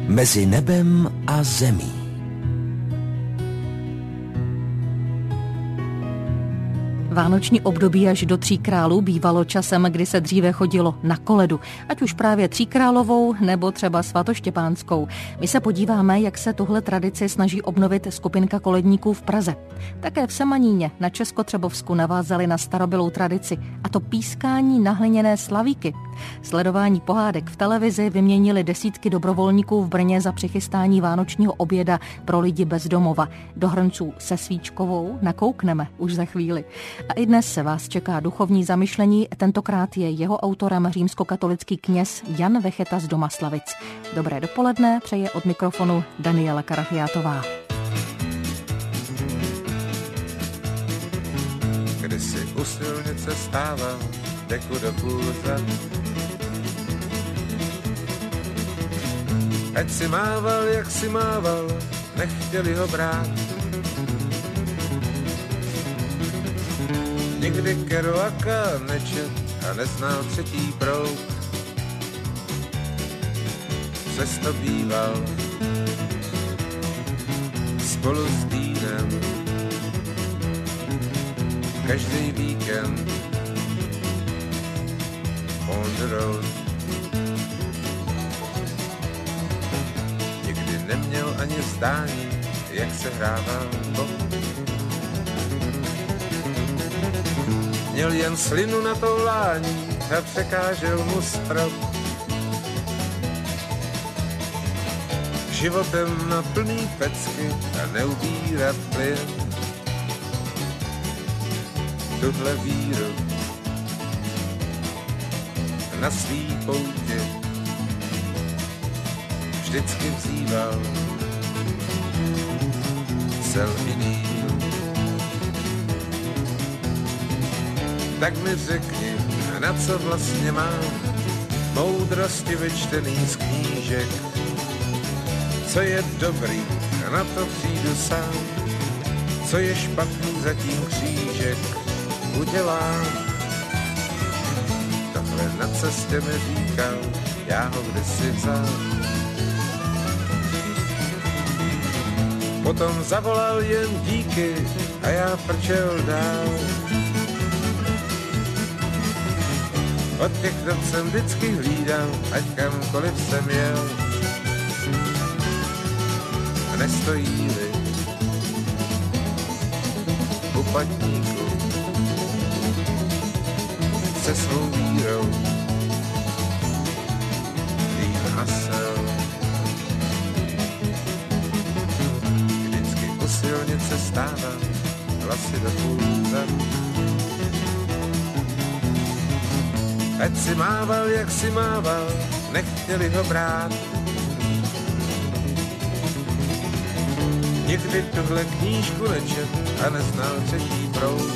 Mezi nebem a zemí. Vánoční období až do Tří králů bývalo časem, kdy se dříve chodilo na koledu, ať už právě Tříkrálovou nebo třeba svatoštěpánskou. My se podíváme, jak se tuhle tradici snaží obnovit skupinka koledníků v Praze. Také v Semaníně na Českotřebovsku navázali na starobylou tradici, a to pískání na hliněné slavíky. Sledování pohádek v televizi vyměnili desítky dobrovolníků v Brně za přichystání vánočního oběda pro lidi bez domova. Do hrnců se svíčkovou nakoukneme už za chvíli. A i dnes se vás čeká duchovní zamyšlení, tentokrát je jeho autorem římskokatolický kněz Jan Vecheta z Domaslavic. Dobré dopoledne, přeje od mikrofonu Daniela Karafiátová. Kdysi u silnice stával deku do půlce, ať si mával, jak si mával, nechtěli ho brát. Nikdy Kerouaka nečet a neznal třetí proud. Přesto býval spolu s Dýnem každý víkend on the road. Nikdy neměl ani zdání, jak se hrával Bůh. Měl jen slinu na toulání a překážel mu strop. Životem na plný pecky a neubírat plyn. Tuhle víru na svý poutě vždycky vzýval cel jiný. Tak mi řekni, na co vlastně mám moudrosti vyčtený z knížek. Co je dobrý, na to přijdu sám. Co je špatný, zatím křížek udělám. Tohle na cestě mi říkal, já ho kdysi vzal. Potom zavolal jen díky a já frčel dál. Od těch dob jsem vždycky hlídal, ať kamkoliv jsem jel. Nestojí-li u patníku se svou vírou Dýn hasel. Vždycky u silnice stával, hlasy do půlce. Ať si mával, jak si mával, nechtěli ho brát. Nikdy tuhle knížku nečet a neznal třetí proud.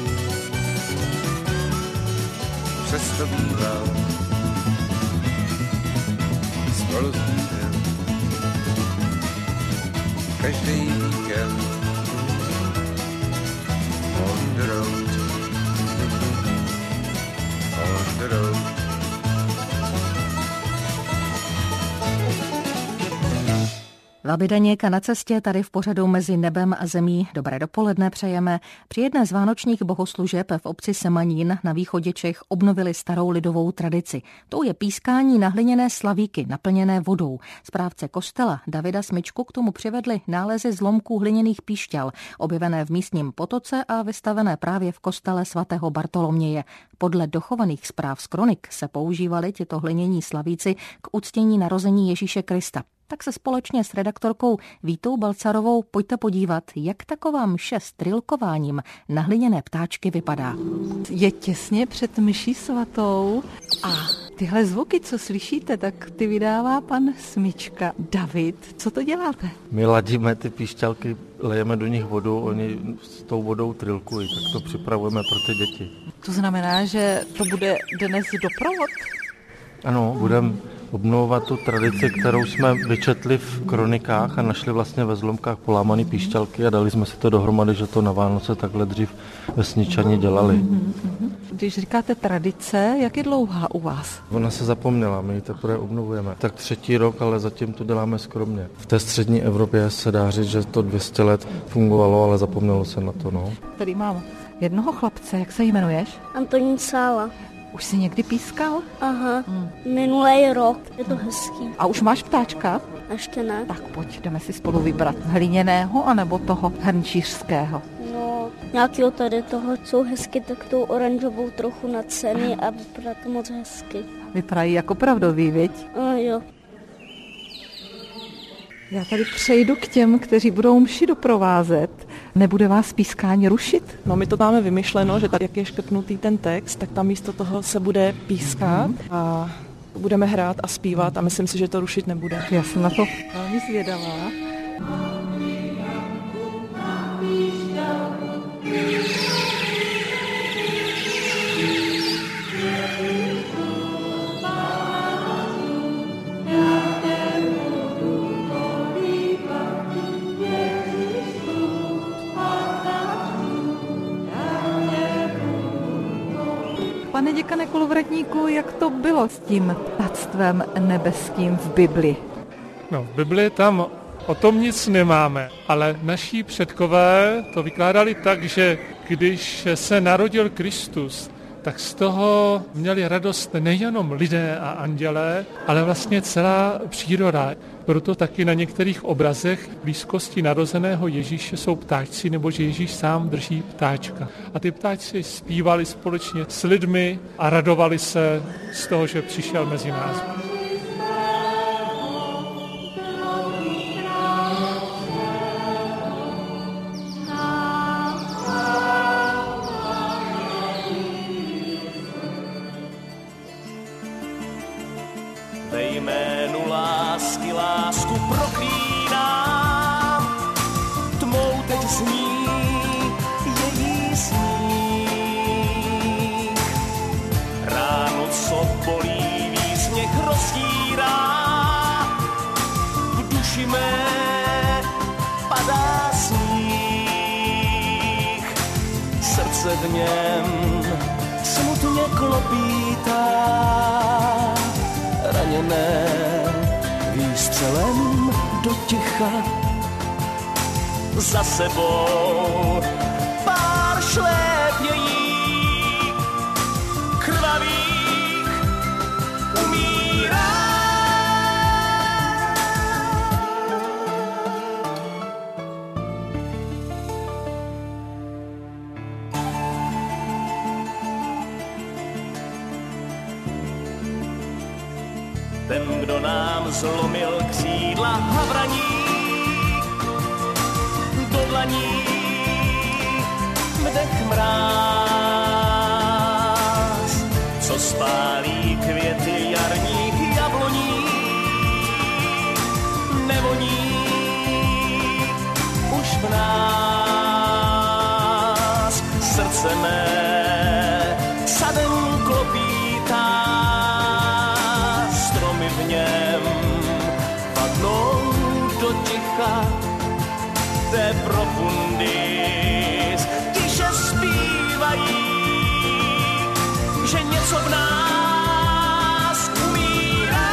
Přesto býval spolu s Dýnem každý víkend on the road, on the road. Labidaněk na cestě tady v pořadu Mezi nebem a zemí. Dobré dopoledne přejeme. Při jedné z vánočních bohoslužeb v obci Semanín na východě Čech obnovili starou lidovou tradici. Tou je pískání na hliněné slavíky naplněné vodou. Správce kostela Davida Smyčku k tomu přivedli nálezy zlomků hliněných píšťal, objevené v místním potoce a vystavené právě v kostele svatého Bartoloměje. Podle dochovaných zpráv z kronik se používali tito hlinění slavíci k uctění narození Ježíše Krista. Tak se společně s redaktorkou Vítou Balcarovou pojďte podívat, jak taková mše s trilkováním na hliněné ptáčky vypadá. Je těsně před mší svatou a tyhle zvuky, co slyšíte, tak ty vydává pan Smyčka. David, co to děláte? My ladíme ty píšťalky, lejeme do nich vodu, oni s tou vodou trilkují, tak to připravujeme pro ty děti. To znamená, že to bude dnes doprovod? Ano, budeme obnovovat tu tradici, kterou jsme vyčetli v kronikách a našli vlastně ve Zlomkách polámaný píšťalky a dali jsme si to dohromady, že to na Vánoce takhle dřív vesničani dělali. Když říkáte tradice, jak je dlouhá u vás? Ona se zapomněla, my ji teprve obnovujeme. Tak 3. rok, ale zatím to děláme skromně. V té střední Evropě se dá říct, že to 200 let fungovalo, ale zapomnělo se na to. No. Tady mám jednoho chlapce, jak se jmenuješ? Antonín Sála. Už jsi někdy pískal? Aha, minulý rok. Je to hezký. A už máš ptáčka? Ještě ne. Tak pojď, jdeme si spolu vybrat hliněného anebo toho hrnčířského. No, nějakýho tady toho jsou hezky, tak tou oranžovou trochu na ceny a vypadá to moc hezky. Vypadají jako pravdový, viď? Jo. Já tady přejdu k těm, kteří budou mši doprovázet. Nebude vás pískání rušit? No, my to máme vymyšleno, že tak, jak je škrtnutý ten text, tak tam místo toho se bude pískat a budeme hrát a zpívat a myslím si, že to rušit nebude. Já jsem na to velmi zvědavá. Pane děkane Kolovratníku, jak to bylo s tím ptactvem nebeským v Bibli? No, v Bibli tam o tom nic nemáme, ale naši předkové to vykládali tak, že když se narodil Kristus, tak z toho měli radost nejenom lidé a andělé, ale vlastně celá příroda. Proto taky na některých obrazech v blízkosti narozeného Ježíše jsou ptáčci, nebo že Ježíš sám drží ptáčka. A ty ptáčci zpívali společně s lidmi a radovali se z toho, že přišel mezi nás. Ve jménu lásky lásku proklínám, tmou teď zní její sníh. Ráno, co bolí, výsměch rozdírá, v duši mé padá sníh. Srdce v něm smutně klopítá, raněné výstřelem do ticha. Za sebou pár šlépějí krvavých umírá. Ten, kdo nám zlomil křídla havraní, do dlaní vdech mráz, co spálí květy jarních jabloní, nevoní už v nás. Srdce mé sadem klopítá, stromy v něm padnou do ticha té profundis. Tiše zpívají, že něco v nás umírá.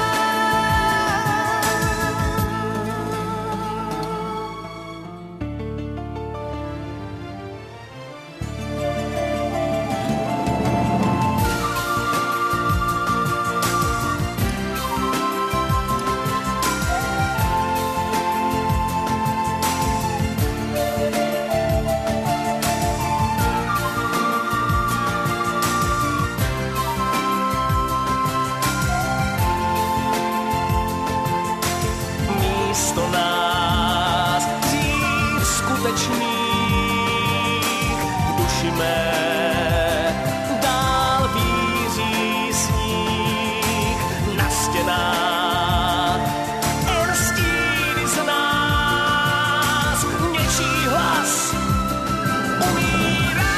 Místo nás dřív skutečných v duši mé dál víří sníh. Na stěnách jen stíny z nás, něčí hlas umírá.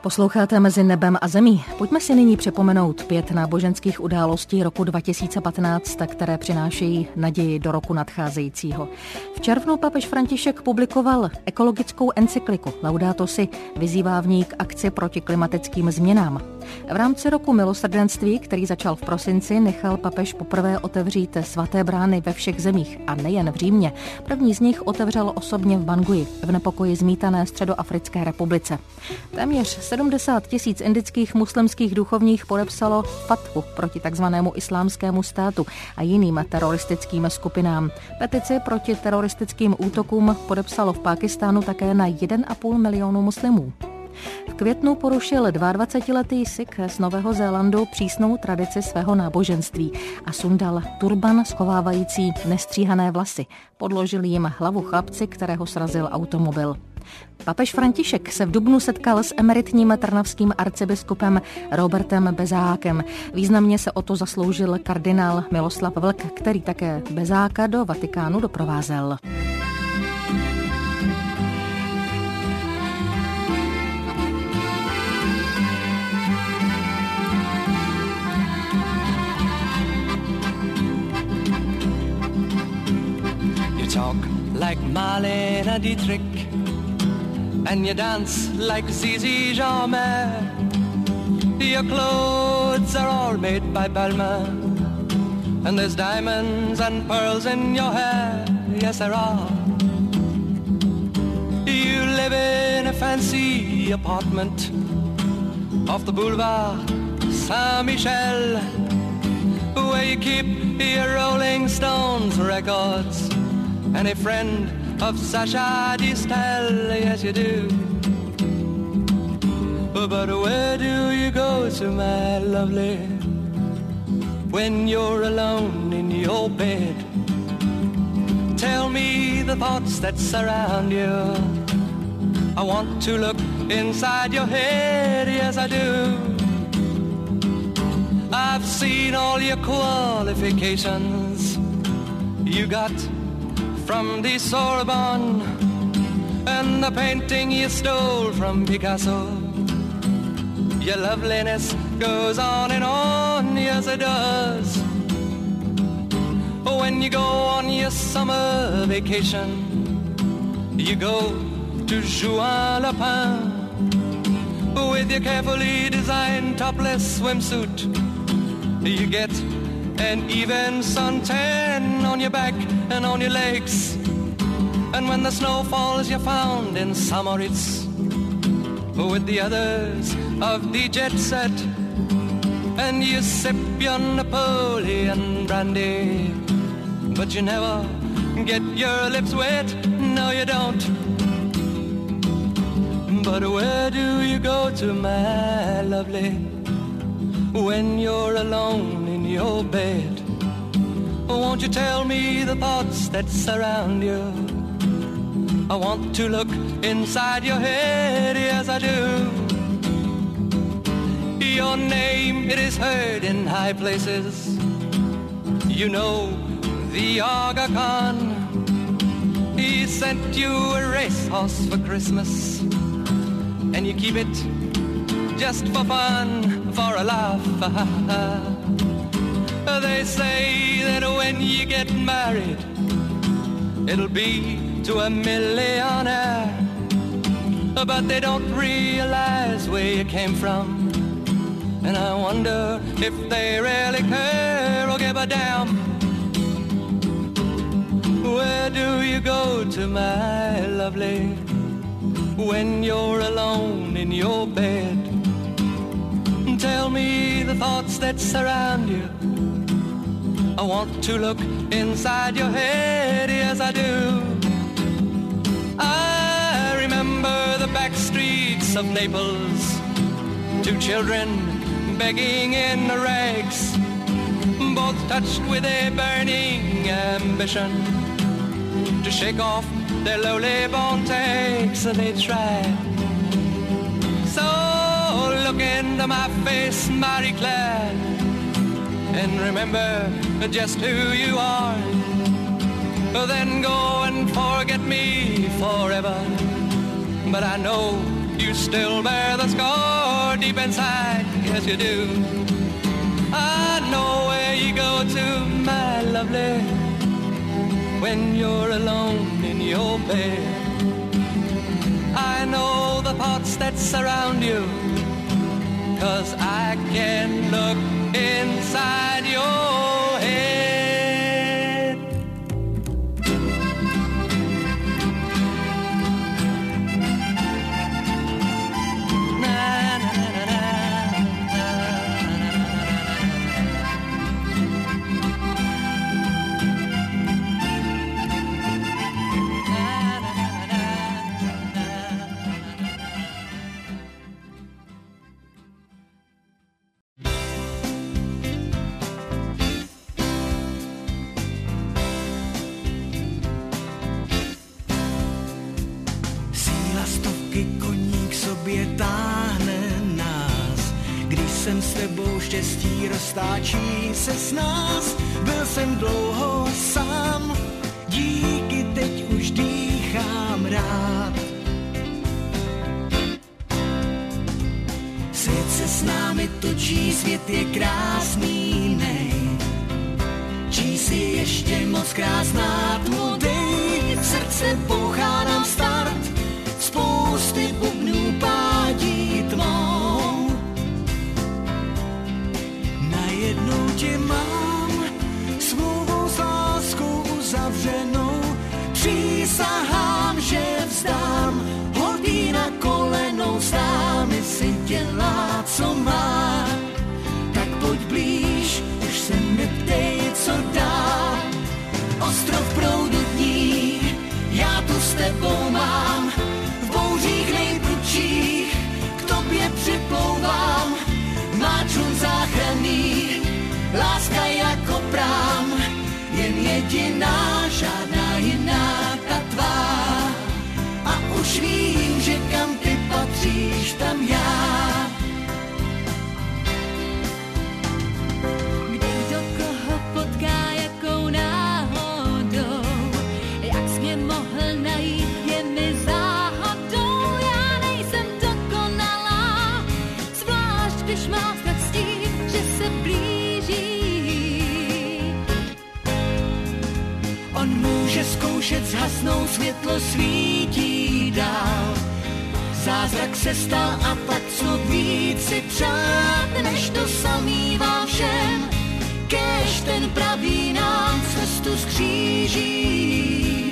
Posloucháte Mezi nebem a zemí. Pojďme si nyní připomenout 5 náboženských událostí roku 2015, které přinášejí naději do roku nadcházejícího. V červnu papež František publikoval ekologickou encykliku Laudato si, vyzývá v ní k akci proti klimatickým změnám. V rámci roku milosrdenství, který začal v prosinci, nechal papež poprvé otevřít svaté brány ve všech zemích a nejen v Římě. První z nich otevřel osobně v Bangui, v nepokoji zmítané Středoafrické republice. Téměř 70 000 indických muslimských duchovních podepsalo fatvu proti takzvanému islámskému státu a jiným teroristickým skupinám. Petici proti teroristickým útokům podepsalo v Pákistánu také na 1,5 milionu muslimů. V květnu porušil 22letý Sikh z Nového Zélandu přísnou tradici svého náboženství a sundal turban schovávající nestříhané vlasy. Podložil jim hlavu chlapci, kterého srazil automobil. Papež František se v dubnu setkal s emeritním trnavským arcibiskupem Robertem Bezákem. Významně se o to zasloužil kardinál Miloslav Vlk, který také Bezáka do Vatikánu doprovázel. Talk like Marlene Dietrich, and you dance like Zizi Jeanmaire. Your clothes are all made by Balmain, and there's diamonds and pearls in your hair. Yes, there are. You live in a fancy apartment off the boulevard Saint-Michel, where you keep your Rolling Stones records and a friend of Sasha Distel, yes you do. But where do you go to, my lovely, when you're alone in your bed? Tell me the thoughts that surround you. I want to look inside your head, yes I do. I've seen all your qualifications you got from the Sorbonne, and the painting you stole from Picasso. Your loveliness goes on and on, yes it does. When you go on your summer vacation, you go to Juan-le-Pin with your carefully designed topless swimsuit. You get an even suntan on your back and on your legs, and when the snow falls you're found in Samoritz with the others of the jet set, and you sip your Napoleon brandy, but you never get your lips wet, no you don't. But where do you go to, my lovely, when you're alone in your bed? Won't you tell me the thoughts that surround you? I want to look inside your head, yes I do. Your name, it is heard in high places. You know the Aga Khan, he sent you a racehorse for Christmas, and you keep it just for fun, for a laugh. They say that when you get married, it'll be to a millionaire, but they don't realize where you came from, and I wonder if they really care or give a damn. Where do you go to, my lovely, when you're alone in your bed? Tell me the thoughts that surround you. I want to look inside your head, yes I do. I remember the back streets of Naples, 2 children begging in the rags, both touched with a burning ambition to shake off their lowly born takes. They try. So look into my face, Marie Claire, and remember just who you are. Then go and forget me forever. But I know You still bear the scar deep inside, yes you do. I know where you go to, my lovely, when you're alone in your bed. I know the thoughts that surround you, 'cause I can look inside your head. Na, na, na, na, jsem s tebou, štěstí roztáčí se s nás. Byl jsem dlouho sám, díky teď už dýchám rád. Svět se s námi točí, svět je krásný, nej. Čí si ještě moc krásná tmu, dej, srdce bouchá nám start, spousty bubnů pádí tmou. Najednou tě mám, smlouvu s láskou uzavřenou, přísahám, že vzdám, hodí na kolenou, s námi si dělá, co má. Tak pojď blíž, už se neptej, co dá. Ostrov proudu dní, já tu s tebou mám, v bouřích nejprudších k tobě připlouvám. Má člun záchranný, láska jako prám, jen jediná, žádná jiná ta tvá. A už vím, že kam ty patříš, tam já. Když do koho potká, jakou náhodou, jak jsi mě mohl najít, je mi záhadou. Já nejsem dokonalá, zvlášť když mám strach s tím, že se blíží. On může zkoušet zhasnout, světlo svítí dál. Zázrak se stal a tak co víc si přát, než to samý vám všem, kéž ten pravý nám cestu skříží.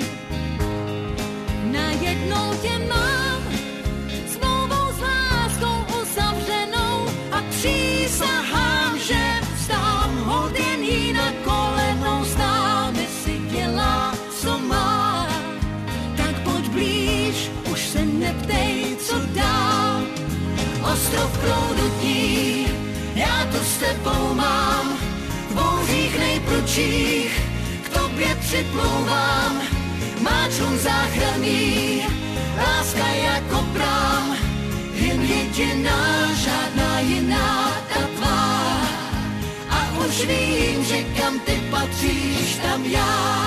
Najednou tě mám, smlouvou s láskou uzavřenou, a přísahám, že vstám, hold jen jí na kolenou, s námi si dělá, co má. Tak pojď blíž, už se neptej, co dál. Ostrov proudu dní, já tu s tebou mám, v bouřích nejprudších k tobě připlouvám. Má člun záchranný, láska jako prám, jen jediná, žádná jiná ta tvá. A už vím, že kam ty patříš, tam já.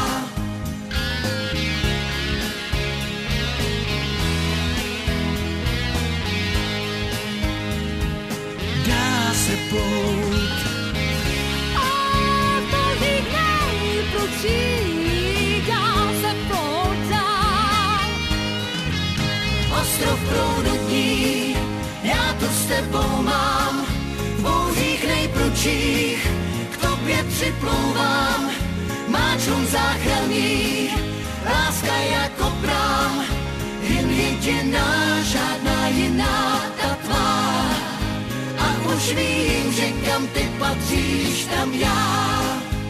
Dá se plout a v bouřích nejprudších dá se plout dál. Ostrov proudu dní, já tu s tebou mám, v bouřích nejprudších k tobě připlouvám. Má člun záchranný, láska jako prám, jen jediná, žádná jiná ta tvá. A už vím, že kam ty patříš, tam já.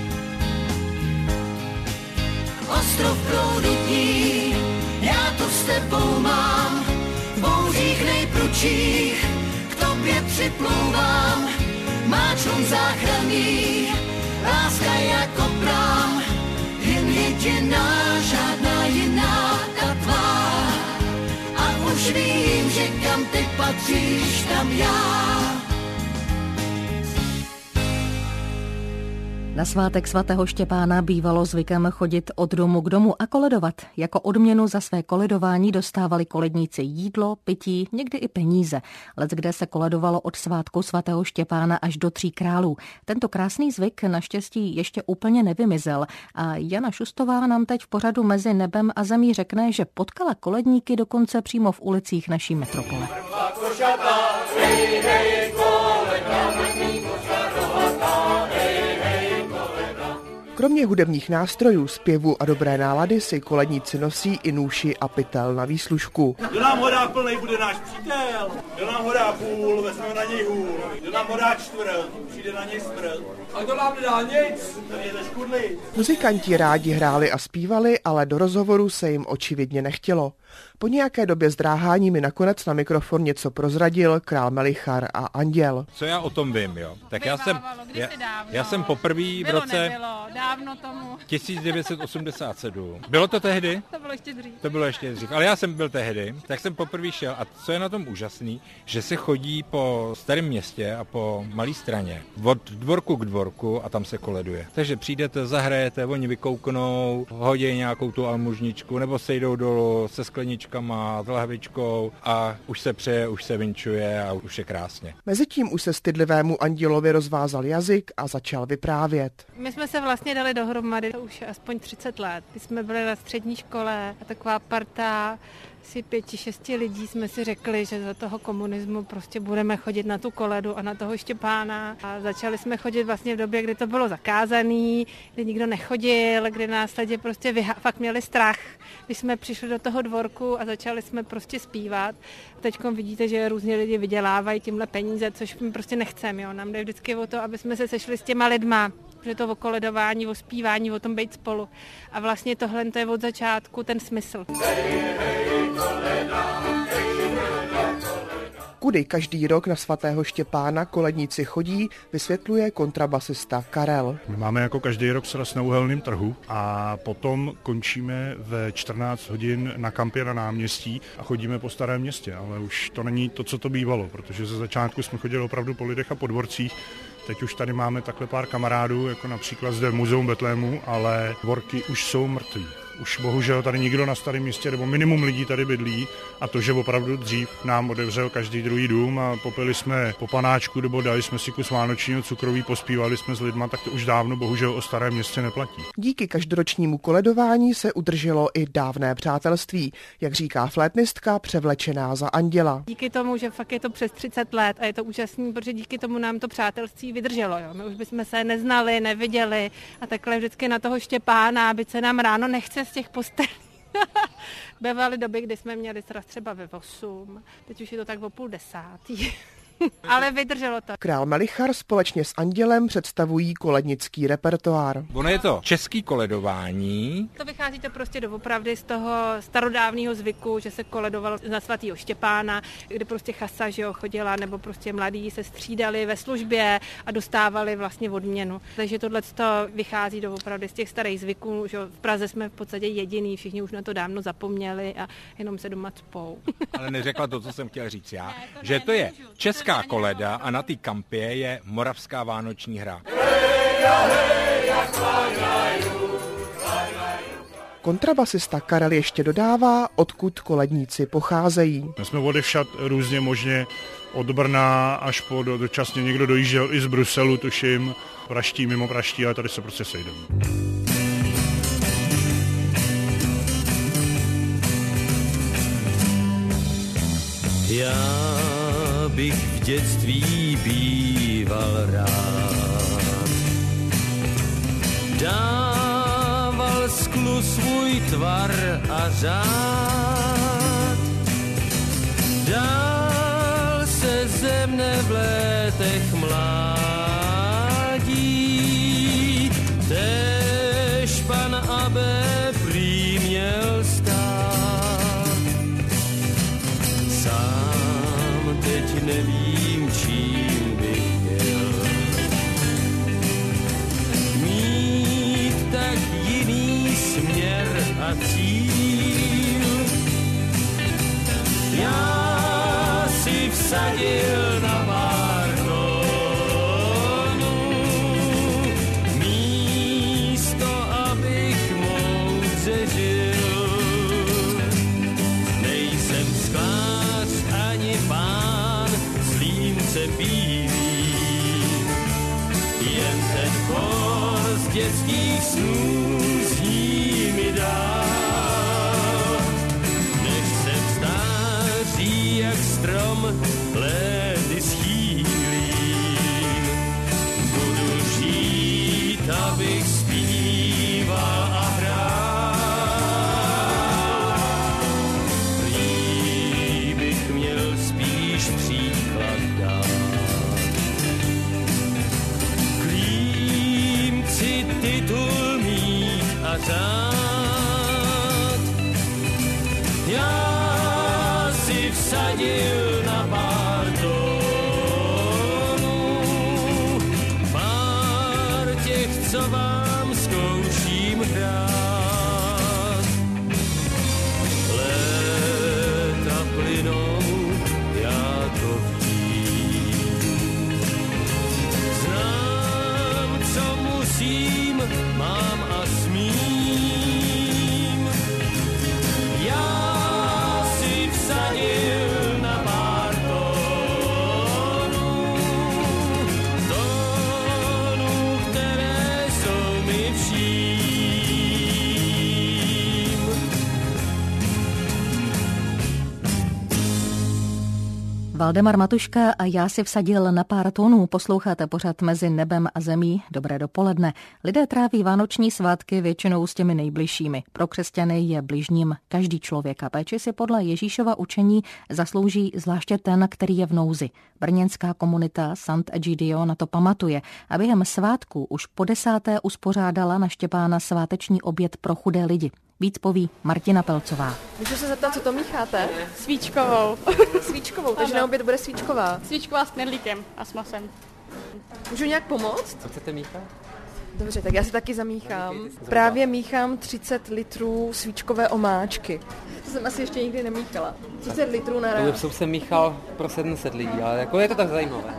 Ostrov proudu dní, já tu s tebou mám, v bouřích nejprudších k tobě připlouvám. Má člun záchranný, láska jako prám, jen jediná, žádná jiná ta tvá. A už vím, že kam ty patříš, tam já. Na svátek svatého Štěpána bývalo zvykem chodit od domu k domu a koledovat. Jako odměnu za své koledování dostávali koledníci jídlo, pití, někdy i peníze. Leckde se koledovalo od svátku svatého Štěpána až do Tří králů. Tento krásný zvyk naštěstí ještě úplně nevymizel a Jana Šustová nám teď v pořadu Mezi nebem a zemí řekne, že potkala koledníky dokonce přímo v ulicích naší metropole. Kromě hudebních nástrojů, zpěvu a dobré nálady si koledníci nosí i nůši a pytel na výslužku. Kdo nám hodá plnej, bude náš přítel. Kdo nám hodá půl, vezmeme na něj hůl. Kdo nám hodá čtvrt, přijde na něj smrt. A kdo nám nedá nic, ten je škudlý. Muzikanti rádi hráli a zpívali, ale do rozhovoru se jim očividně nechtělo. Po nějaké době zdráhání mi nakonec na mikrofon něco prozradil král Melichar a Anděl. Co já o tom vím, jo? Tak já jsem poprvé v roce dávno tomu. 1987. Bylo to tehdy? To bylo ještě dřív. Ale já jsem byl tehdy, tak jsem poprvé šel a co je na tom úžasný, že se chodí po starém městě a po malé straně od dvorku k dvorku a tam se koleduje. Takže přijdete, zahrajete, oni vykouknou, hodí nějakou tu almužničku nebo sejdou dolů se skleničkama, s lahvičkou a už se přeje, už se vinčuje a už je krásně. Mezitím už se stydlivému Andělovi rozvázal jazyk a začal vyprávět. My jsme se vlastně dali dohromady už aspoň 30 let. Když jsme byli na střední škole a taková parta asi 5-6 lidí jsme si řekli, že za toho komunismu prostě budeme chodit na tu koledu a na toho Štěpána. A začali jsme chodit vlastně v době, kdy to bylo zakázaný, kdy nikdo nechodil, kdy nás lidi prostě fakt měli strach. Když jsme přišli do toho dvorku a začali jsme prostě zpívat. Teďkom vidíte, že různě lidi vydělávají tímhle peníze, což my prostě nechceme. Jo. Nám jde vždycky o to, aby jsme se sešli s těma lidma, že to o koledování, o zpívání, o tom být spolu. A vlastně tohle to je od začátku ten smysl. Kudy každý rok na svatého Štěpána koledníci chodí, vysvětluje kontrabasista Karel. My máme jako každý rok sraz na Uhelném trhu a potom končíme ve 14 hodin na kampě na náměstí a chodíme po Starém městě, ale už to není to, co to bývalo, protože ze začátku jsme chodili opravdu po lidech a po dvorcích. Teď už tady máme takhle pár kamarádů, jako například zde v Muzeum Betlému, ale dvorky už jsou mrtví. Už bohužel tady nikdo na Starém městě, nebo minimum lidí tady bydlí a to, že opravdu dřív nám otevřel každý druhý dům a popili jsme po panáčku nebo dali jsme si kus vánočního cukroví, pospívali jsme s lidma, tak to už dávno bohužel o Starém městě neplatí. Díky každoročnímu koledování se udrželo i dávné přátelství, jak říká flétnistka převlečená za Anděla. Díky tomu, že fakt je to přes 30 let a je to úžasný, protože díky tomu nám to přátelství vydrželo. Jo. My už bychom se neznali, neviděli a takhle vždycky na toho Štěpána, aby se nám ráno nechce z těch postelí. Bývaly doby, kdy jsme měli sraz třeba ve 8, teď už je to tak o 9:30. Ale vydrželo to. Král Melichar společně s Andělem představují kolednický repertoár. Ono je to český koledování. To vychází to prostě doopravdy z toho starodávného zvyku, že se koledovalo na svatýho Štěpána, kdy prostě chasa, že jo, chodila, nebo prostě mladí se střídali ve službě a dostávali vlastně odměnu. Takže tohle vychází doopravdy z těch starých zvyků, že v Praze jsme v podstatě jediný, všichni už na to dávno zapomněli a jenom se doma cpou. Ale neřekla to, co jsem chtěl říct já, že to je česká koleda a na té kampě je moravská vánoční hra. Kontrabasista Karel ještě dodává, odkud koledníci pocházejí. My jsme odevšad různě možně od Brna až po dočasně někdo dojížděl i z Bruselu, tuším, praští, mimo praští, ale tady se prostě sejdeme. Já bych v dětství býval rád. Dával sklu svůj tvar a řád. Dál se ze mne v létech mládí. Též pan Abe prý měl stát. Sám teď nevím, čím bych měl mít tak jiný směr a cíl. Já si vsadil na pár tónů, mít dětských snů zní mi dál. Nech se vstáří jak strom, léty schýlím. Budu žít, abych zpíval a hrál. Prý bych měl spíš příklad dát. Klímci titul mít a řád. Já si vsadil na pár tónů, pár těch, co vám zkouším hrát. Léta plynou, já to vím. Znám, co musím, mám a smím. Já si vsadil na pár tónů, které jsou mi vším. Valdemar Matuška a Já si vsadil na pár tónů. Posloucháte pořad Mezi nebem a zemí. Dobré dopoledne. Lidé tráví vánoční svátky většinou s těmi nejbližšími. Pro křesťany je bližním každý člověk a péči si podle Ježíšova učení zaslouží zvláště ten, který je v nouzi. Brněnská komunita Sant'Egidio na to pamatuje a během svátku už po 10. uspořádala na Štěpána sváteční oběd pro chudé lidi. Víc poví Martina Pelcová. Můžu se zeptat, co to mícháte? Svíčkovou. Svíčkovou, takže na oběd bude svíčková. Svíčková s knedlíkem a s masem. Můžu nějak pomoct? Co chcete míchat? Dobře, tak já si taky zamíchám. Právě míchám 30 litrů svíčkové omáčky. To jsem asi ještě nikdy nemíchala. 30 litrů na ráz. To jsem míchal pro 700 lidí, ale jako je to tak zajímavé.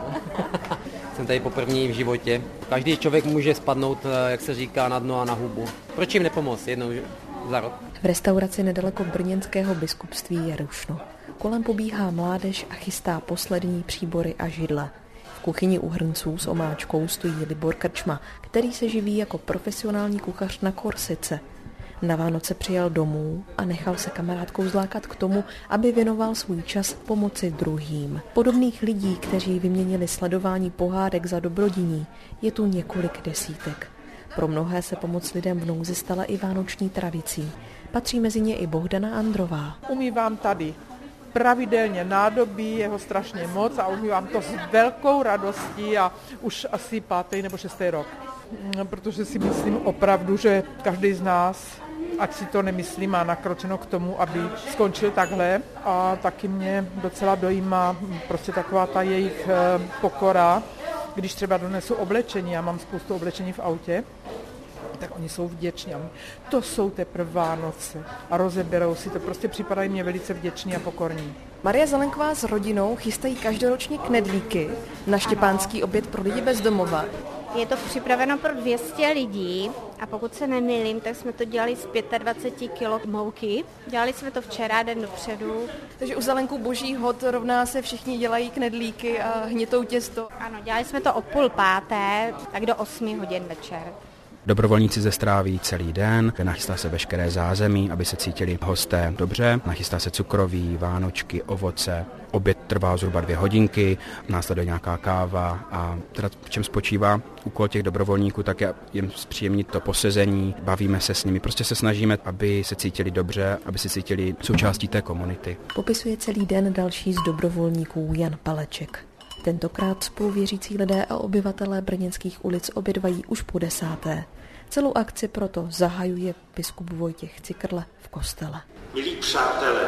Jsem tady poprvé v životě. Každý člověk může spadnout, jak se říká, na dno a na hubu. Proč jim nepomoct jednou za rok? V restauraci nedaleko brněnského biskupství je rušno. Kolem pobíhá mládež a chystá poslední příbory a židle. V kuchyni u hrnců s omáčkou stojí Libor Krčma, který se živí jako profesionální kuchař na Korsice. Na Vánoce přijel domů a nechal se kamarádkou zlákat k tomu, aby věnoval svůj čas pomoci druhým. Podobných lidí, kteří vyměnili sledování pohádek za dobrodiní, je tu několik desítek. Pro mnohé se pomoc lidem v nouzi stala i vánoční tradicí. Patří mezi ně i Bohdana Andrová. Umývám tady pravidelně nádobí, je ho strašně moc a umývám to s velkou radostí a už asi 5. nebo 6. rok. Protože si myslím opravdu, že každý z nás, ať si to nemyslí, má nakročeno k tomu, aby skončil takhle. A taky mě docela dojímá prostě taková ta jejich pokora, když třeba donesu oblečení, já mám spoustu oblečení v autě, tak oni jsou vděční. To jsou teprve Vánoce a rozeberou si to, prostě připadají mě velice vděční a pokorní. Marie Zelenková s rodinou chystají každoročně knedlíky na štěpánský oběd pro lidi bez domova. Je to připraveno pro 200 lidí a pokud se nemýlím, tak jsme to dělali z 25 kg mouky. Dělali jsme to včera, den dopředu. Takže u Zelenku boží hod rovná se všichni dělají knedlíky a hnitou těsto. Ano, dělali jsme to o 4:30, tak do 8 hodin večer. Dobrovolníci ze stráví celý den, nachystá se veškeré zázemí, aby se cítili hosté dobře, nachystá se cukroví, vánočky, ovoce. Oběd trvá zhruba 2 hodinky, následuje nějaká káva a teda v čem spočívá úkol těch dobrovolníků, tak je jim zpříjemnit to posezení, bavíme se s nimi, prostě se snažíme, aby se cítili dobře, aby se cítili součástí té komunity. Popisuje celý den další z dobrovolníků Jan Paleček. Tentokrát spoluvěřící lidé a obyvatelé brněnských ulic obědvají už po 10. Celou akci proto zahajuje biskup Vojtěch Cikrle v kostele. Milí přátelé,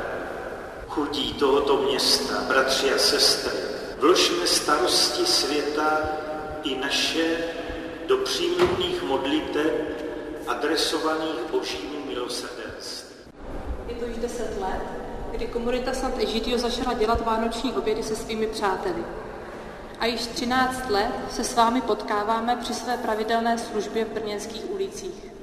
chudí tohoto města, bratři a sestry, vložme starosti světa i naše do přímluvných modliteb adresovaných božímu milosrdenství. Je to již 10 let, kdy komunita Sant'Egidio začala dělat vánoční obědy se svými přáteli. A již 13 let se s vámi potkáváme při své pravidelné službě v brněnských ulicích.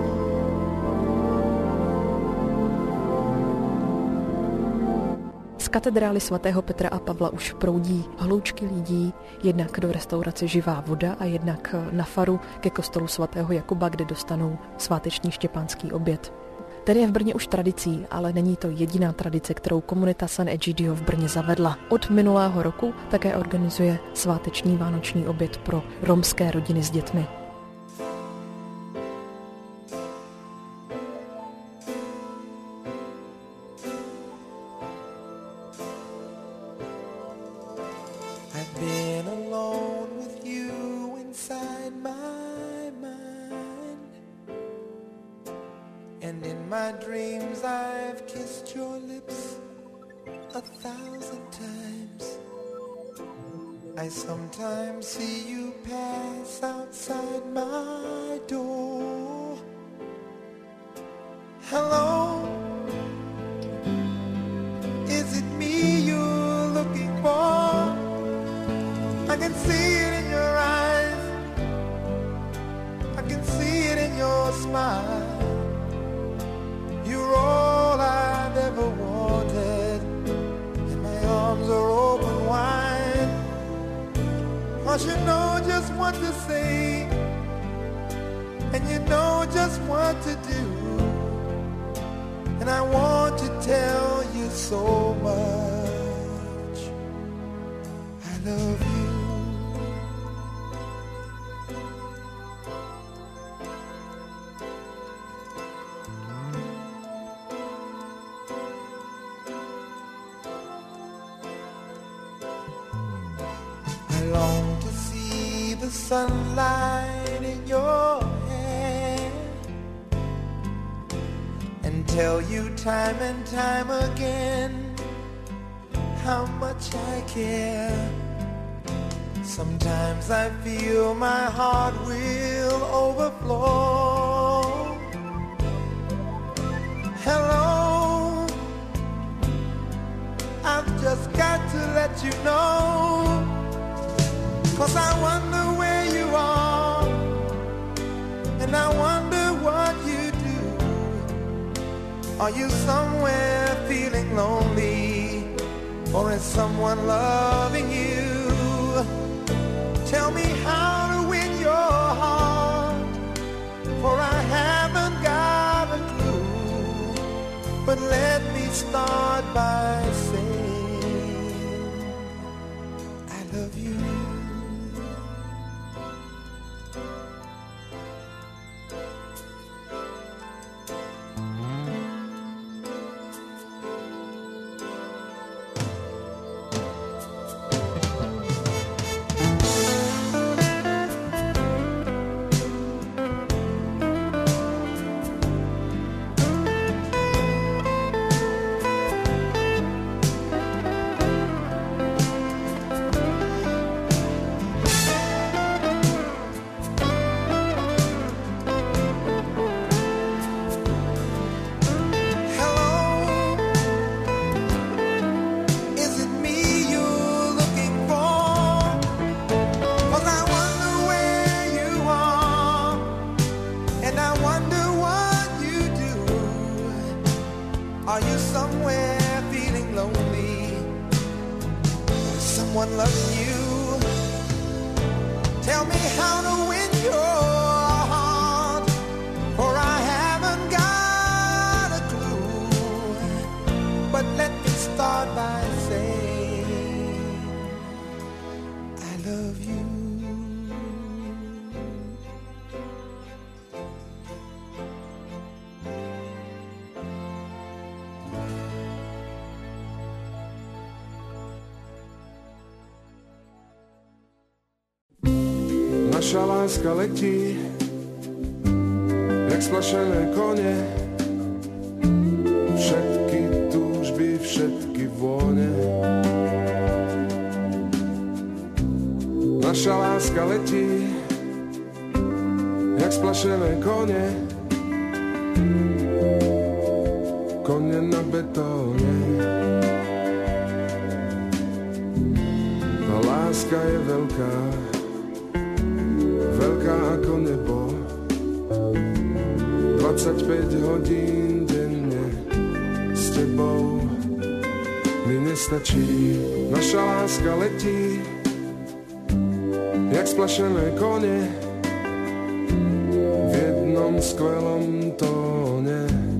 Z katedrály svatého Petra a Pavla už proudí hloučky lidí, jednak do restaurace Živá voda a jednak na faru ke kostelu svatého Jakuba, kde dostanou sváteční štěpánský oběd. Ten je v Brně už tradicí, ale není to jediná tradice, kterou komunita San Egidio v Brně zavedla. Od minulého roku také organizuje sváteční vánoční oběd pro romské rodiny s dětmi. I sometimes see you pass outside my door. Hello, is it me you're looking for? I can see it in your eyes, I can see it in your smile. You're all I've ever wanted, and my arms are open wide. 'Cause you know just what to say, and you know just what to do, and I want to tell you so much. I love you. I long to see the sunlight in your hair and tell you time and time again how much I care. Sometimes I feel my heart will overflow. Hello, I've just got to let you know, 'cause I wonder where you are, and I wonder what you do. Are you somewhere feeling lonely, or is someone loving you? Tell me how to win your heart, for I haven't got a clue. But let me start by saying I love you. Are you somewhere feeling lonely? Someone loving you? Tell me how to win your heart, for I haven't got a clue. But let me start by saying I love you. Naša láska letí, jak splašené kone, všetky túžby, všetky vône. Naša láska letí, jak splašené kone, kone na betóne. Ta láska je veľká, veľká ako nebo, 25 hodín denne s tebou. mi nestačí. Naša láska letí, jak splašené kone, v jednom skvelom tóne.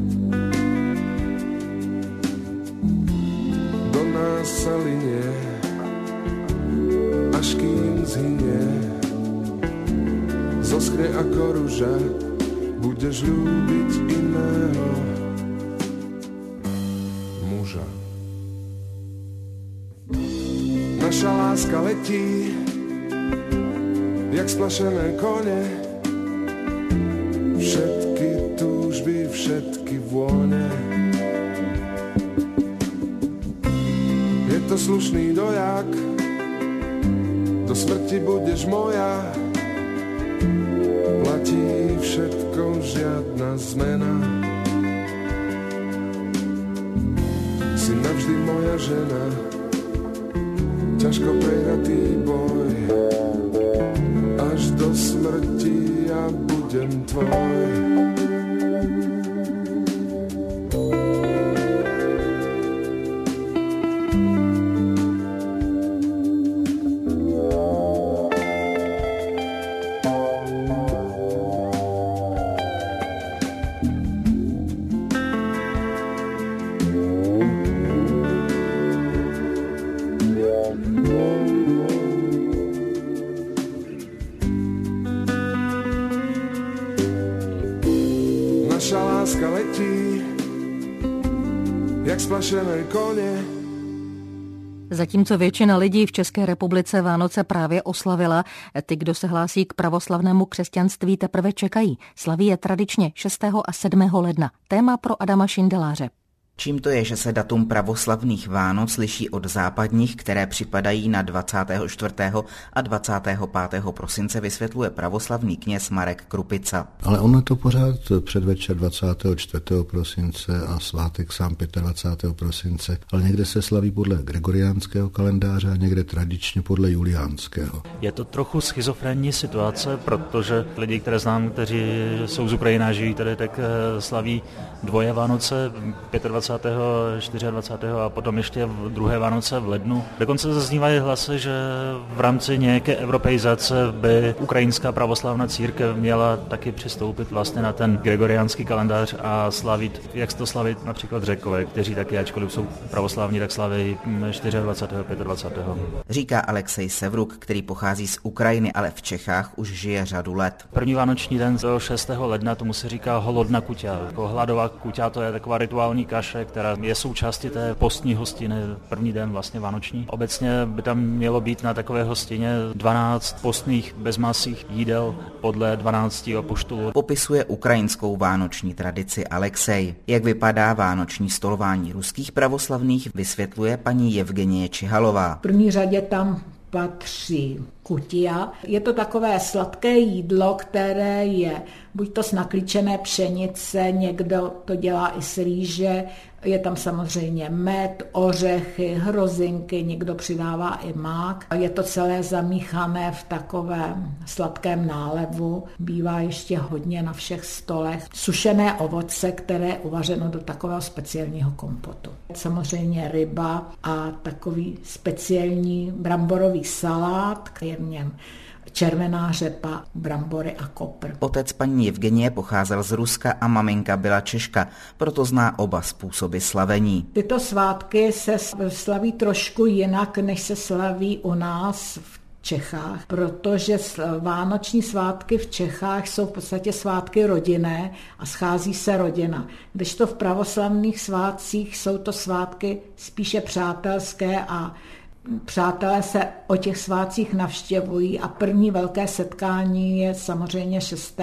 Do nás sa linie, až kým zhynie, zoskne ako ruža, budeš ľúbiť iného muža. Naša láska letí, jak splašené kone, všetky túžby, všetky vône. Je to slušný dojak, do smrti budeš moja, platí všetko, žiadna zmena. Si navždy moja žena, ťažko prehratý boj, až do smrti ja budem tvoj. Naša láska letí, jak splašené koně. Zatímco většina lidí v České republice Vánoce právě oslavila, ty, kdo se hlásí k pravoslavnému křesťanství, teprve čekají. Slaví je tradičně 6. a 7. ledna. Téma pro Adama Šindeláře. Čím to je, že se datum pravoslavných Vánoc liší od západních, které připadají na 24. a 25. prosince, vysvětluje pravoslavný kněz Marek Krupica. Ale ono to pořád předvečer 24. prosince a svátek sám 25. prosince, ale někde se slaví podle gregoriánského kalendáře a někde tradičně podle juliánského. Je to trochu schizofrenní situace, protože lidi, které znám, kteří jsou z Ukrajiny a žijí tady, tak slaví dvoje Vánoce, 25. 24. a potom ještě v druhé Vánoce v lednu. Dokonce zaznívají hlasy, že v rámci nějaké evropeizace by ukrajinská pravoslavná církev měla taky přistoupit vlastně na ten gregoriánský kalendář a slavit, jak to slavit například Řekové, kteří taky, ačkoliv jsou pravoslavní, tak slaví 24. 25. Říká Alexej Sevruk, který pochází z Ukrajiny, ale v Čechách už žije řadu let. První vánoční den do 6. ledna, tomu se říká holodna kuťa. Hladová kuťa, to je taková rituální kaše, která je součástí té postní hostiny, první den vlastně vánoční. Obecně by tam mělo být na takové hostině 12 postných bezmasých jídel podle 12 apoštolů. Popisuje ukrajinskou vánoční tradici Alexej. Jak vypadá vánoční stolování ruských pravoslavných, vysvětluje paní Jevgenie Čihalová. V první řadě tam patří kutia. Je to takové sladké jídlo, které je buď to z naklíčené pšenice, někdo to dělá i z rýže, je tam samozřejmě med, ořechy, hrozinky, někdo přidává i mák. Je to celé zamíchané v takovém sladkém nálevu. Bývá ještě hodně na všech stolech. Sušené ovoce, které je uvařeno do takového speciálního kompotu. Samozřejmě ryba a takový speciální bramborový salát, je v něm červená řepa, brambory a kopr. Otec paní Jevgenie pocházel z Ruska a maminka byla Češka, proto zná oba způsoby slavení. Tyto svátky se slaví trošku jinak, než se slaví u nás v Čechách, protože vánoční svátky v Čechách jsou v podstatě svátky rodinné a schází se rodina. Kdežto v pravoslavných svátcích jsou to svátky spíše přátelské a přátelé se o těch svátcích navštěvují a první velké setkání je samozřejmě 6.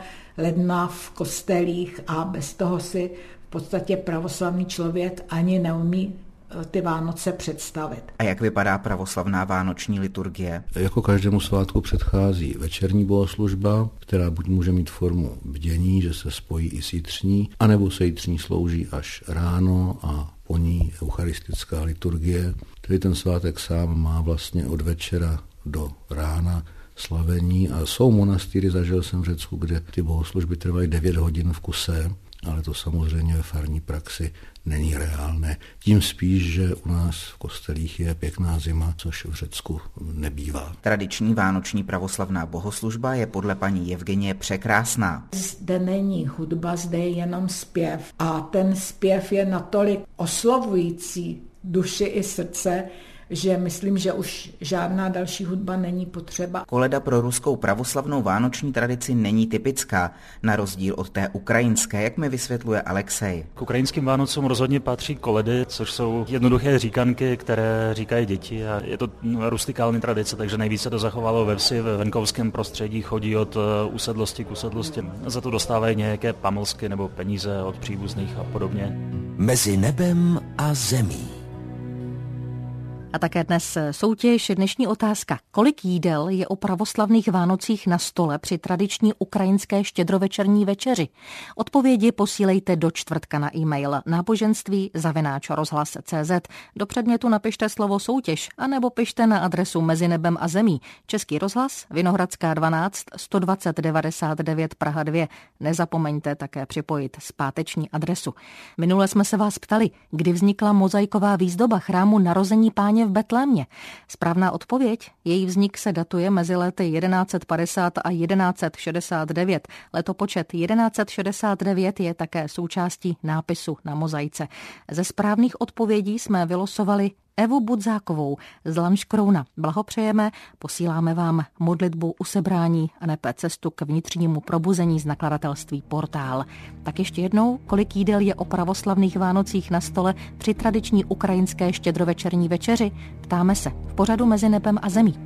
ledna v kostelích a bez toho si v podstatě pravoslavný člověk ani neumí ty Vánoce představit. A jak vypadá pravoslavná vánoční liturgie? Jako každému svátku předchází večerní bohoslužba, která buď může mít formu bdění, že se spojí i s jitřní, anebo se jitřní slouží až ráno a po ní eucharistická liturgie. Tedy ten svátek sám má vlastně od večera do rána slavení a jsou monastýry, zažil jsem v Řecku, kde ty bohoslužby trvají 9 hodin v kuse ale to samozřejmě ve farní praxi není reálné. Tím spíš, že u nás v kostelích je pěkná zima, což v Řecku nebývá. Tradiční vánoční pravoslavná bohoslužba je podle paní Jevgenie překrásná. Zde není hudba, zde je jenom zpěv. A ten zpěv je natolik oslovující duši i srdce, že myslím, že už žádná další hudba není potřeba. Koleda pro ruskou pravoslavnou vánoční tradici není typická, na rozdíl od té ukrajinské, jak mi vysvětluje Alexej. K ukrajinským Vánocům rozhodně patří koledy, což jsou jednoduché říkanky, které říkají děti, a je to rustikální tradice, takže nejvíce to zachovalo ve vsi, ve venkovském prostředí, chodí od usedlosti k usedlosti. Za to dostávají nějaké pamlsky nebo peníze od příbuzných a podobně. Mezi nebem a zemí. A také dnes soutěž, dnešní otázka. Kolik jídel je o pravoslavných Vánocích na stole při tradiční ukrajinské štědrovečerní večeři? Odpovědi posílejte do čtvrtka na e-mail náboženství@rozhlas.cz. Do předmětu napište slovo soutěž, anebo pište na adresu Mezi nebem a zemí. Český rozhlas, Vinohradská 12, 120 99 Praha 2. Nezapomeňte také připojit zpáteční adresu. Minule jsme se vás ptali, kdy vznikla mozaiková výzdoba chrámu Narození Páně v Betlémě. Správná odpověď? Její vznik se datuje mezi lety 1150 a 1169. Letopočet 1169 je také součástí nápisu na mozaice. Ze správných odpovědí jsme vylosovali Evu Budzákovou z Lanškrouna. Blahopřejeme, posíláme vám modlitbu usebrání a nebe cestu k vnitřnímu probuzení z nakladatelství Portál. Tak ještě jednou, kolik jídel je o pravoslavných Vánocích na stole při tradiční ukrajinské štědrovečerní večeři? Ptáme se v pořadu Mezi nebem a zemí.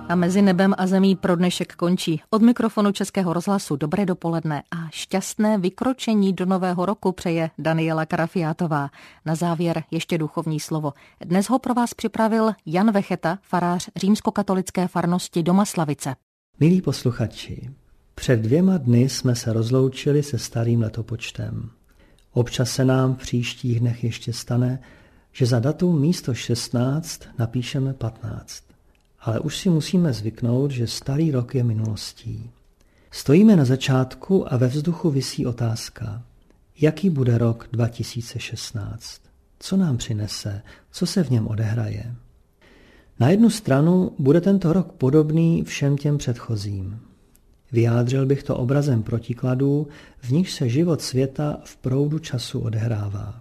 A Mezi nebem a zemí pro dnešek končí. Od mikrofonu Českého rozhlasu dobré dopoledne a šťastné vykročení do nového roku přeje Daniela Karafiátová. Na závěr ještě duchovní slovo. Dnes ho pro vás připravil Jan Vecheta, farář římskokatolické farnosti Domaslavice. Milí posluchači, před 2 dny jsme se rozloučili se starým letopočtem. Občas se nám v příštích dnech ještě stane, že za datum místo 16 napíšeme 15. Ale už si musíme zvyknout, že starý rok je minulostí. Stojíme na začátku a ve vzduchu visí otázka. Jaký bude rok 2016? Co nám přinese? Co se v něm odehraje? Na jednu stranu bude tento rok podobný všem těm předchozím. Vyjádřil bych to obrazem protikladů, v nichž se život světa v proudu času odehrává.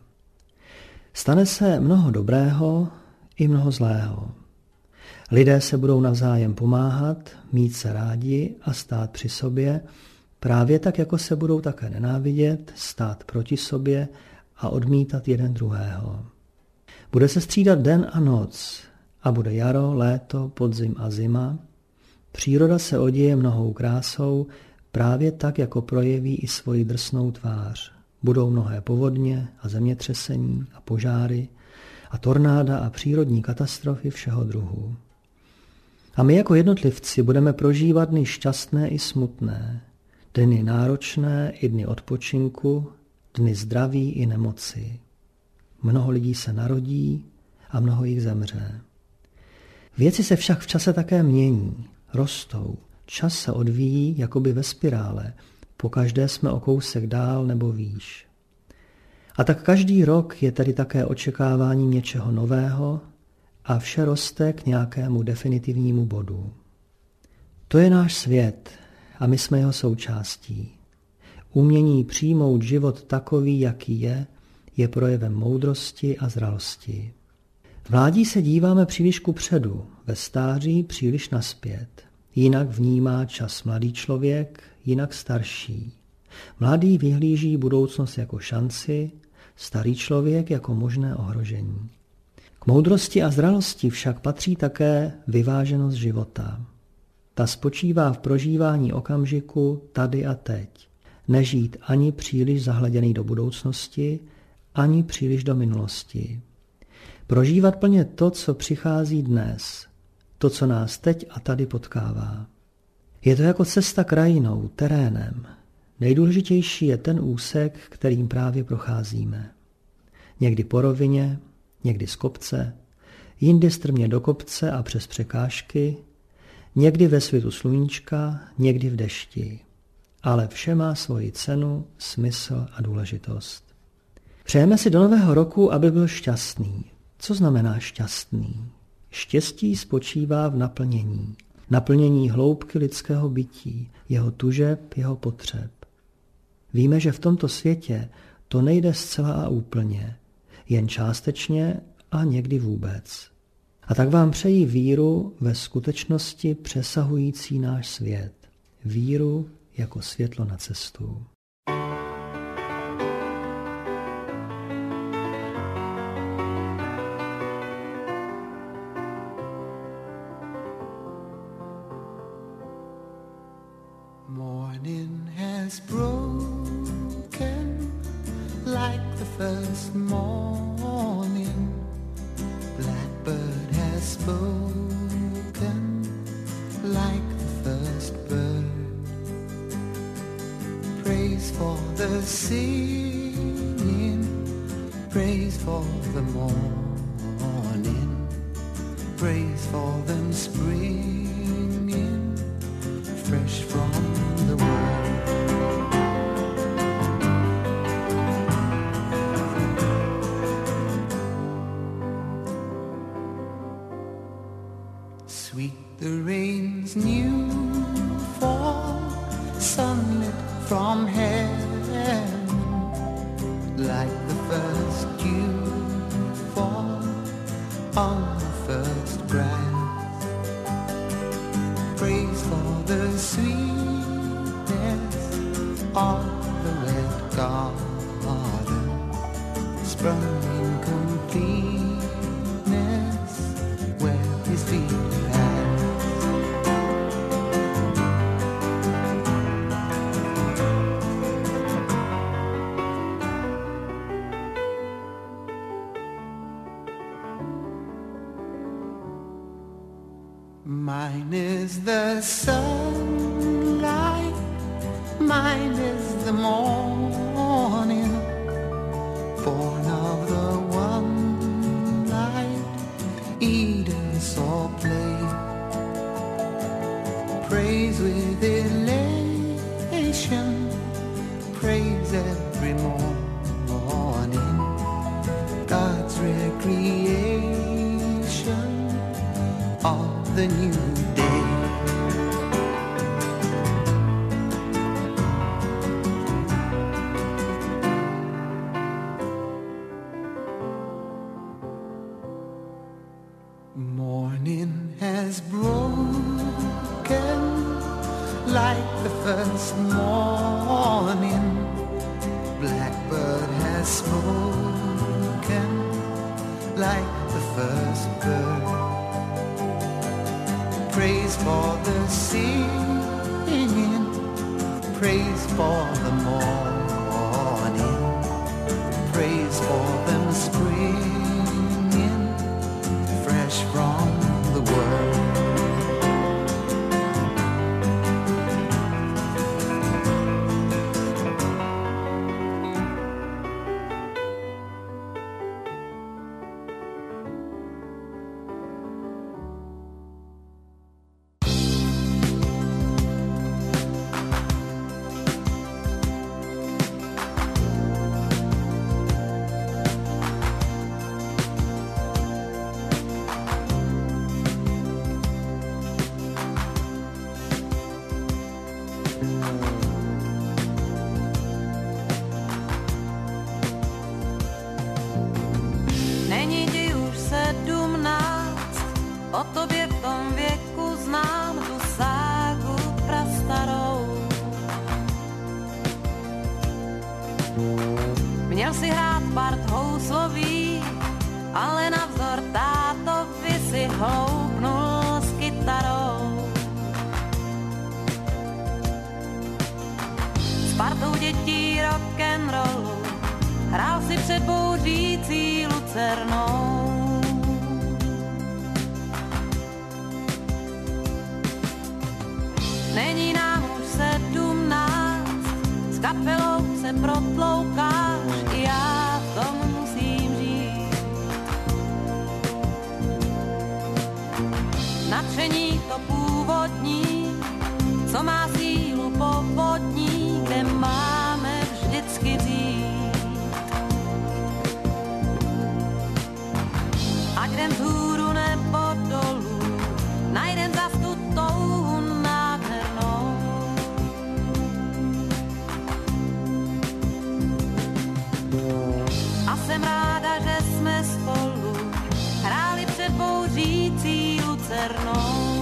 Stane se mnoho dobrého i mnoho zlého. Lidé se budou navzájem pomáhat, mít se rádi a stát při sobě, právě tak, jako se budou také nenávidět, stát proti sobě a odmítat jeden druhého. Bude se střídat den a noc a bude jaro, léto, podzim a zima. Příroda se oděje mnohou krásou, právě tak, jako projeví i svoji drsnou tvář. Budou mnohé povodně a zemětřesení a požáry a tornáda a přírodní katastrofy všeho druhu. A my jako jednotlivci budeme prožívat dny šťastné i smutné, dny náročné i dny odpočinku, dny zdraví i nemoci. Mnoho lidí se narodí a mnoho jich zemře. Věci se však v čase také mění, rostou, čas se odvíjí jakoby ve spirále, pokaždé jsme o kousek dál nebo výš. A tak každý rok je tedy také očekávání něčeho nového a vše roste k nějakému definitivnímu bodu. To je náš svět a my jsme jeho součástí. Umění přijmout život takový, jaký je projevem moudrosti a zralosti. V mládí se díváme příliš kupředu, ve stáří příliš nazpět. Jinak vnímá čas mladý člověk, jinak starší. Mladý vyhlíží budoucnost jako šanci, starý člověk jako možné ohrožení. K moudrosti a zralosti však patří také vyváženost života. Ta spočívá v prožívání okamžiku tady a teď. Nežít ani příliš zahleděný do budoucnosti, ani příliš do minulosti. Prožívat plně to, co přichází dnes, to, co nás teď a tady potkává. Je to jako cesta krajinou, terénem. Nejdůležitější je ten úsek, kterým právě procházíme. Někdy po rovině, někdy z kopce, jindy strmě do kopce a přes překážky, někdy ve svitu sluníčka, někdy v dešti. Ale vše má svoji cenu, smysl a důležitost. Přejeme si do nového roku, aby byl šťastný. Co znamená šťastný? Štěstí spočívá v naplnění. Naplnění hloubky lidského bytí, jeho tužeb, jeho potřeb. Víme, že v tomto světě to nejde zcela a úplně, jen částečně a někdy vůbec. A tak vám přeji víru ve skutečnosti přesahující náš svět. Víru jako světlo na cestu. Morning has broken like the first morning. Blackbird has spoken like the first bird. Praise for the singing, praise for the morning, praise for them springing fresh from the world. Sweet the rain's new fall, sunlit from heaven, like the first dew fall on the first grass. Praise for the sweetness of the wet garden, sprung in completeness where his feet pass. Mine is the sunlight, mine is the morning, born of the one light, Eden saw play. Praise with elation, praise every morning, God's recreation of the new day. Morning has broken like the first morning, blackbird has spoken like the first bird. Praise for the singing, praise for the morning, praise for them springing fresh from the world. Není ti už 17, o tobě v tom věku znám tu ságu prastarou. Měl si hrát part houslový, ale navzor tátovi si hloupnul s kytarou. S partou dětí rock'n'rollu hrál si před bouřící lucernou. Není nám už 17, s kapelou se protloukáš, i já v tom musím žít. Natření to původní, co má sílu povodní, kde máme vždycky vzít. Ať jdem vzhůru nebo dolů, najdem zas tu touhu nádhernou. A jsem ráda, že jsme spolu hráli před bouřící lucernou.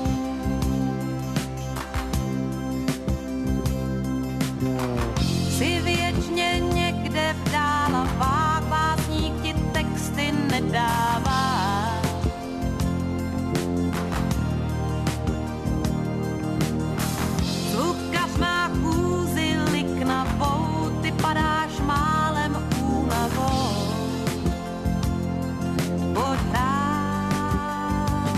Si věčně někde v dálavách, básník ti texty nedává. Zvukař má chůzi liknavou, ty padáš málem únavou. Pojď rád.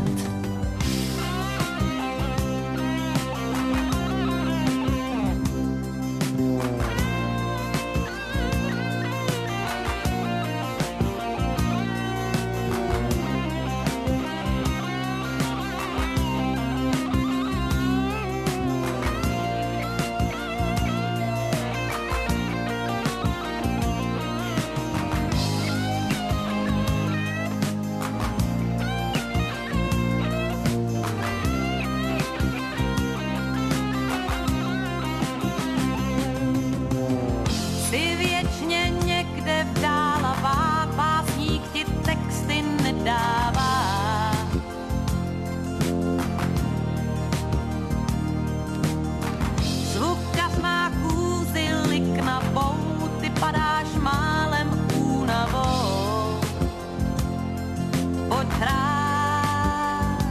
Si věčně někde v dálavách, básník ti texty nedává. Zvukař má chůzi liknavou, ty padáš málem únavou. Pojď hrát.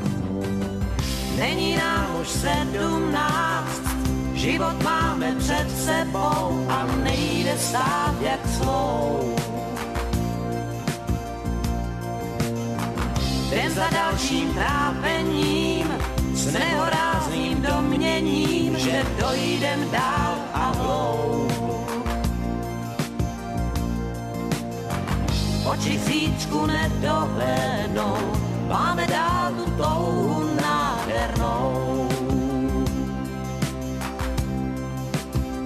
Není nám už 17, život máme před sebou a nejde stát jak slou. Jdem za dalším trápením, s nehorázným domněním, že dojdem dál a hloub. Oči zítřku nedohlédnou, máme dál tu touhu nádhernou.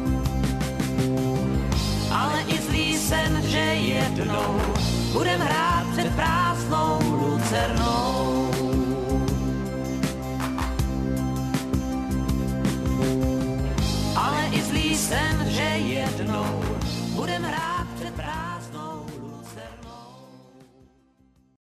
Ale i zlý sen, že jednou budem hrát